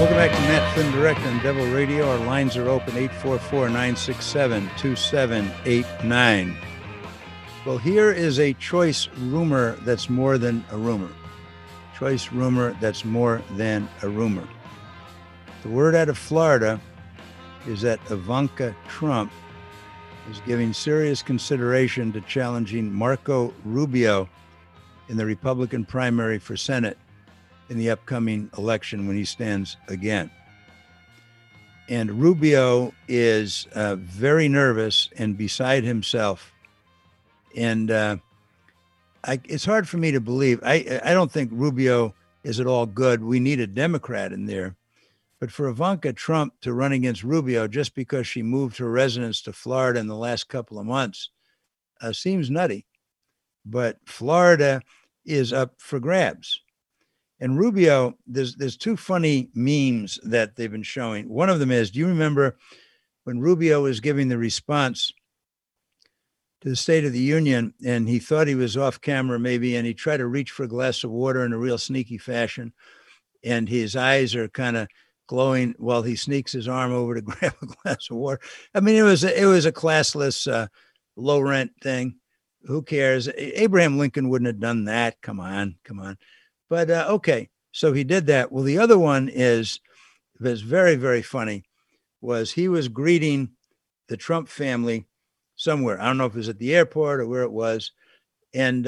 Welcome back to Matt Flynn Direct on Devil Radio. Our lines are open, 844-967-2789. Well, here is a choice rumor that's more than a rumor. Choice rumor that's more than a rumor. The word out of Florida is that Ivanka Trump is giving serious consideration to challenging Marco Rubio in the Republican primary for Senate in the upcoming election when he stands again. And Rubio is very nervous and beside himself. And it's hard for me to believe. I don't think Rubio is at all good. We need a Democrat in there. But for Ivanka Trump to run against Rubio just because she moved her residence to Florida in the last couple of months seems nutty. But Florida is up for grabs. And Rubio, there's two funny memes that they've been showing. One of them is, do you remember when Rubio was giving the response to the State of the Union and he thought he was off camera maybe, and he tried to reach for a glass of water in a real sneaky fashion, and his eyes are kind of glowing while he sneaks his arm over to grab a glass of water. I mean, it was a classless, low rent thing. Who cares? Abraham Lincoln wouldn't have done that. Come on. But okay, so he did that. Well, the other one is very, very funny, was he was greeting the Trump family somewhere. I don't know if it was at the airport or where it was. And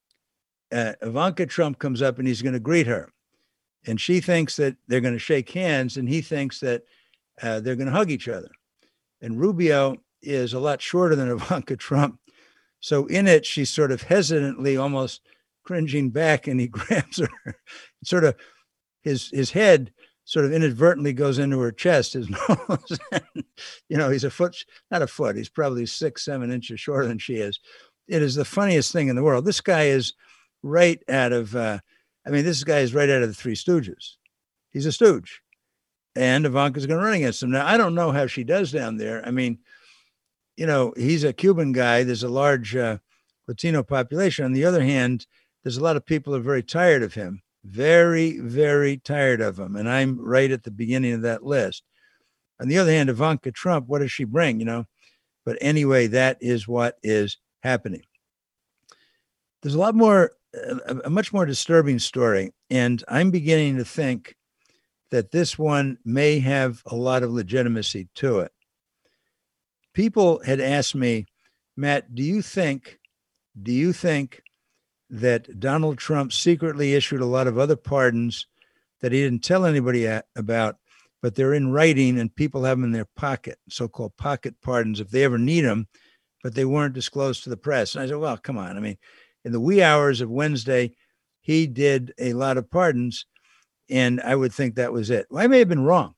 Ivanka Trump comes up and he's going to greet her. And she thinks that they're going to shake hands, and he thinks that they're going to hug each other. And Rubio is a lot shorter than Ivanka Trump. So in it, she's sort of hesitantly, almost cringing back, and he grabs her. Sort of his head sort of inadvertently goes into her chest, his nose. He's not a foot. He's probably 6-7 inches shorter than she is. It is the funniest thing in the world. This guy is right out of, this guy is right out of the Three Stooges. He's a stooge. And Ivanka's going to run against him. Now, I don't know how she does down there. I mean, he's a Cuban guy. There's a large Latino population. On the other hand, there's a lot of people who are very tired of him, very, very tired of him. And I'm right at the beginning of that list. On the other hand, Ivanka Trump, what does she bring, But anyway, that is what is happening. There's a much more disturbing story. And I'm beginning to think that this one may have a lot of legitimacy to it. People had asked me, Matt, do you think that Donald Trump secretly issued a lot of other pardons that he didn't tell anybody about, but they're in writing and people have them in their pocket, so-called pocket pardons, if they ever need them, but they weren't disclosed to the press? And I said, well, come on. I mean, in the wee hours of Wednesday, he did a lot of pardons, and I would think that was it. Well, I may have been wrong.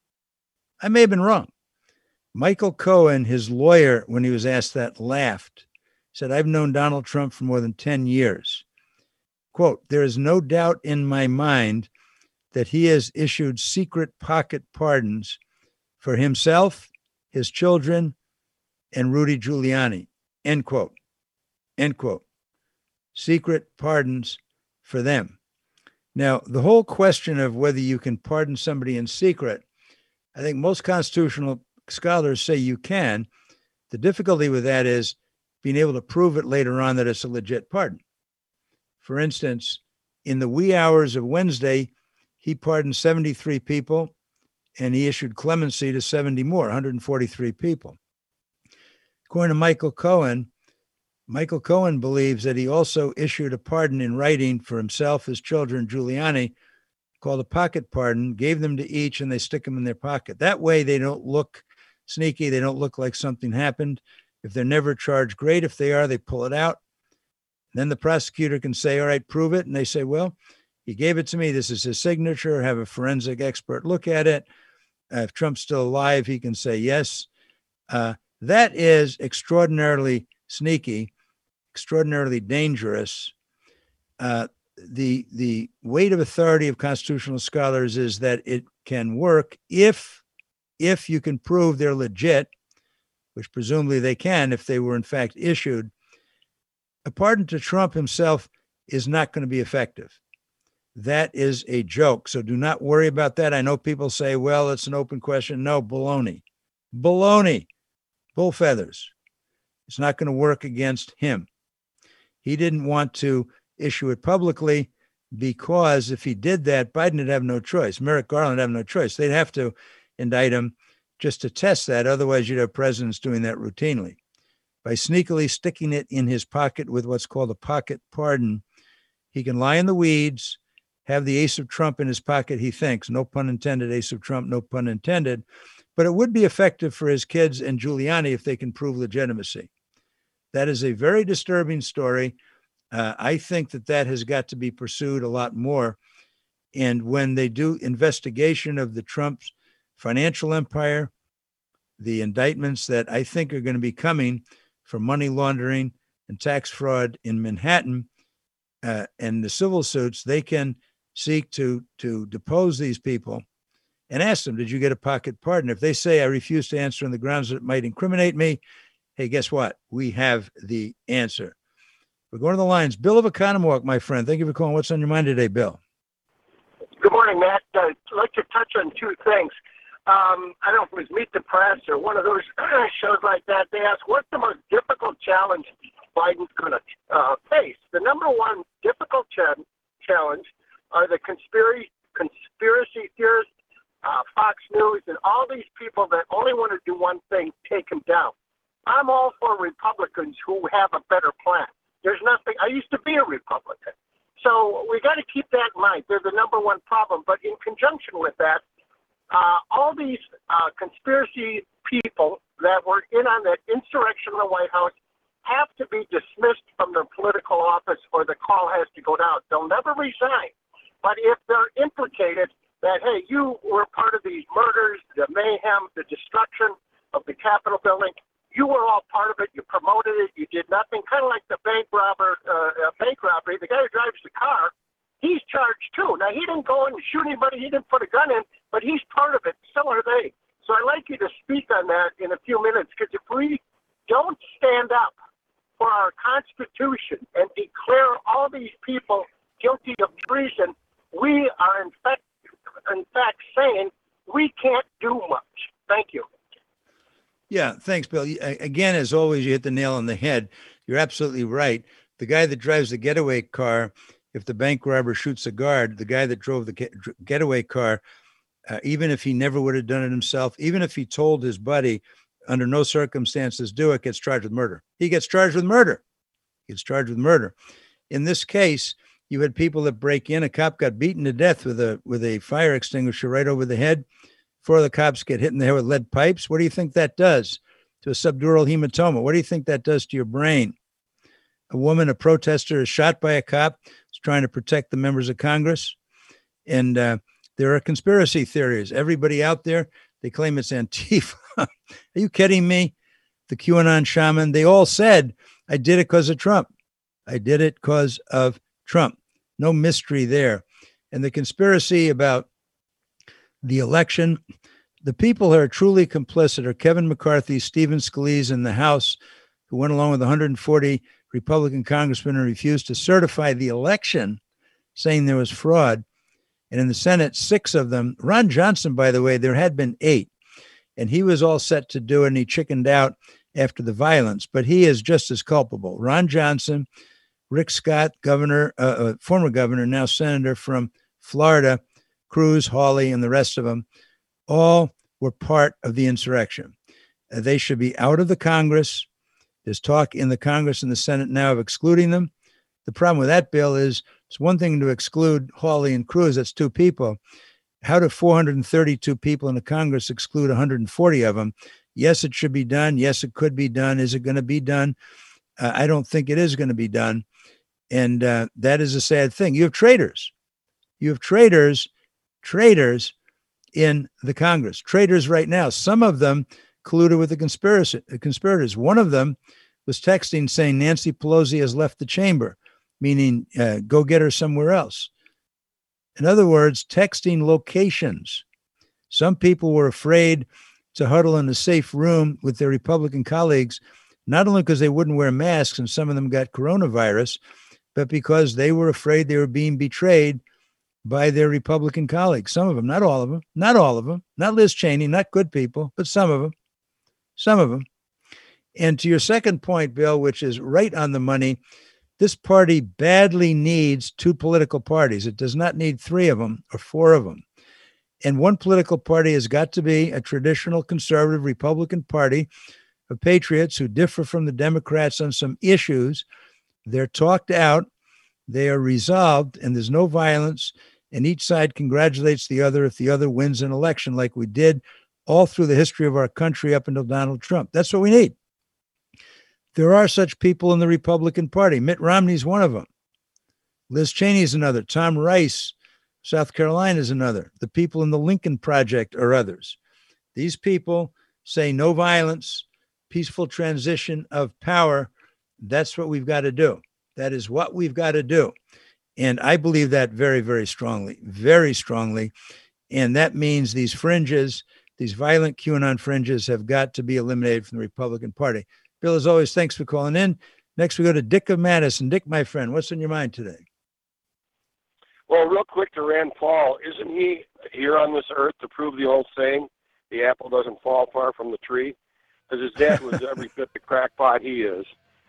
Michael Cohen, his lawyer, when he was asked that, laughed, said, I've known Donald Trump for more than 10 years. Quote, there is no doubt in my mind that he has issued secret pocket pardons for himself, his children, and Rudy Giuliani. End quote. Secret pardons for them. Now, the whole question of whether you can pardon somebody in secret, I think most constitutional scholars say you can. The difficulty with that is being able to prove it later on that it's a legit pardon. For instance, in the wee hours of Wednesday, he pardoned 73 people, and he issued clemency to 70 more, 143 people. According to Michael Cohen believes that he also issued a pardon in writing for himself, his children, Giuliani, called a pocket pardon, gave them to each, and they stick them in their pocket. That way they don't look sneaky. They don't look like something happened. If they're never charged, great. If they are, they pull it out. Then the prosecutor can say, all right, prove it. And they say, well, he gave it to me. This is his signature. Have a forensic expert look at it. If Trump's still alive, he can say yes. That is extraordinarily sneaky, extraordinarily dangerous. The weight of authority of constitutional scholars is that it can work if you can prove they're legit, which presumably they can if they were in fact issued. A pardon to Trump himself is not going to be effective. That is a joke. So do not worry about that. I know people say, well, it's an open question. No, baloney. Baloney. Bull feathers. It's not going to work against him. He didn't want to issue it publicly because if he did that, Biden would have no choice. Merrick Garland would have no choice. They'd have to indict him just to test that. Otherwise, you'd have presidents doing that routinely. By sneakily sticking it in his pocket with what's called a pocket pardon, he can lie in the weeds, have the ace of Trump in his pocket, he thinks. No pun intended, ace of Trump, no pun intended. But it would be effective for his kids and Giuliani if they can prove legitimacy. That is a very disturbing story. I think that has got to be pursued a lot more. And when they do investigation of the Trump's financial empire, the indictments that I think are going to be coming for money laundering and tax fraud in Manhattan, and the civil suits, they can seek to depose these people and ask them, did you get a pocket pardon? If they say, I refuse to answer on the grounds that it might incriminate me, hey, guess what? We have the answer. We're going to the lines. Bill of Economowoc, my friend. Thank you for calling. What's on your mind today, Bill? Good morning, Matt. I'd like to touch on two things. I don't know if it was Meet the Press or one of those shows like that. They asked, what's the most difficult challenge Biden's going to face? The number one difficult challenge are the conspiracy theorists, Fox News, and all these people that only want to do one thing, take him down. I'm all for Republicans who have a better plan. There's nothing. I used to be a Republican. So we got to keep that in mind. They're the number one problem. But in conjunction with that, all these conspiracy people that were in on that insurrection in the White House have to be dismissed from their political office or the call has to go down. They'll never resign. But if they're implicated that, hey, you were part of these murders, the mayhem, the destruction of the Capitol building, you were all part of it. You promoted it. You did nothing. Kind of like the bank robbery. The guy who drives the car, he's charged too. Now, he didn't go and shoot anybody. He didn't put a gun in, but he's part of it. So are they. So I'd like you to speak on that in a few minutes, because if we don't stand up for our Constitution and declare all these people guilty of treason, we are in fact saying we can't do much. Thank you. Yeah, thanks, Bill. Again, as always, you hit the nail on the head. You're absolutely right. The guy that drives the getaway car, if the bank robber shoots a guard, the guy that drove the getaway car, even if he never would have done it himself, even if he told his buddy, under no circumstances do it, gets charged with murder. He gets charged with murder. In this case, you had people that break in. A cop got beaten to death with a fire extinguisher right over the head. 4 of the cops get hit in the head with lead pipes. What do you think that does to a subdural hematoma? What do you think that does to your brain? A protester, is shot by a cop who's trying to protect the members of Congress. And there are conspiracy theories. Everybody out there, they claim it's Antifa. Are you kidding me? The QAnon shaman, they all said, I did it because of Trump. No mystery there. And the conspiracy about the election, the people who are truly complicit are Kevin McCarthy, Stephen Scalise in the House, who went along with 140 Republican congressmen and refused to certify the election, saying there was fraud. And in the Senate, 6 of them, Ron Johnson, by the way, there had been 8, and he was all set to do it, and he chickened out after the violence, but he is just as culpable. Ron Johnson, Rick Scott, former governor, now senator from Florida, Cruz, Hawley, and the rest of them, all were part of the insurrection. They should be out of the Congress. There's talk in the Congress and the Senate now of excluding them. The problem with that bill is it's one thing to exclude Hawley and Cruz. That's 2 people. How do 432 people in the Congress exclude 140 of them? Yes, it should be done. Yes, it could be done. Is it going to be done? I don't think it is going to be done. And that is a sad thing. You have traitors. Traitors in the Congress, traitors right now. Some of them colluded with the conspirators. One of them was texting saying Nancy Pelosi has left the chamber, meaning go get her somewhere else. In other words, texting locations. Some people were afraid to huddle in a safe room with their Republican colleagues, not only because they wouldn't wear masks and some of them got coronavirus, but because they were afraid they were being betrayed by their Republican colleagues. Some of them, not all of them, not all of them, not Liz Cheney, not good people, but some of them, some of them. And to your second point, Bill, which is right on the money, this party badly needs two political parties. It does not need three of them or four of them. And one political party has got to be a traditional conservative Republican party of patriots who differ from the Democrats on some issues. They're talked out, they are resolved, and there's no violence. And each side congratulates the other if the other wins an election, like we did all through the history of our country up until Donald Trump. That's what we need. There are such people in the Republican Party. Mitt Romney's one of them. Liz Cheney's another. Tom Rice, South Carolina, is another. The people in the Lincoln Project are others. These people say no violence, peaceful transition of power. That's what we've got to do. That is what we've got to do. And I believe that very, very strongly, very strongly. And that means these fringes, these violent QAnon fringes, have got to be eliminated from the Republican Party. Bill, as always, thanks for calling in. Next, we go to Dick of Madison. Dick, my friend, what's on your mind today? Well, real quick to Rand Paul, isn't he here on this earth to prove the old saying, the apple doesn't fall far from the tree? Because his dad was every bit the crackpot he is.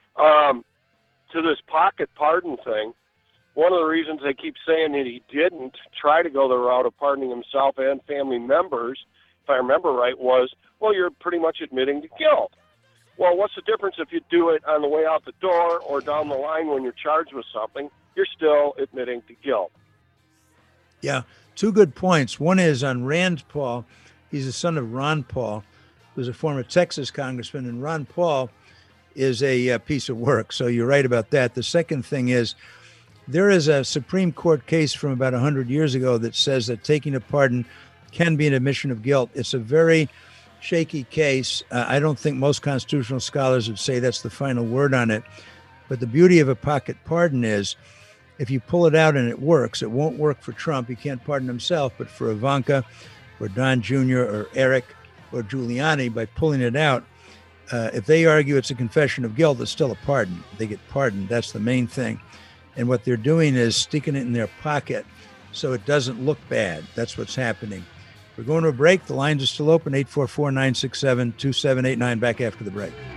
To this pocket pardon thing, one of the reasons they keep saying that he didn't try to go the route of pardoning himself and family members, if I remember right, was, well, you're pretty much admitting to guilt. Well, what's the difference if you do it on the way out the door or down the line when you're charged with something? You're still admitting to guilt. Yeah, two good points. One is on Rand Paul. He's the son of Ron Paul, who's a former Texas congressman, and Ron Paul is a piece of work. So you're right about that. The second thing is there is a Supreme Court case from about 100 years ago that says that taking a pardon can be an admission of guilt. It's a very shaky case. I don't think most constitutional scholars would say that's the final word on it. But the beauty of a pocket pardon is if you pull it out and it works, it won't work for Trump. He can't pardon himself, but for Ivanka or Don Jr. or Eric or Giuliani, by pulling it out, if they argue it's a confession of guilt, it's still a pardon. They get pardoned. That's the main thing. And what they're doing is sticking it in their pocket so it doesn't look bad. That's what's happening. We're going to a break. The lines are still open, 844-967-2789, back after the break.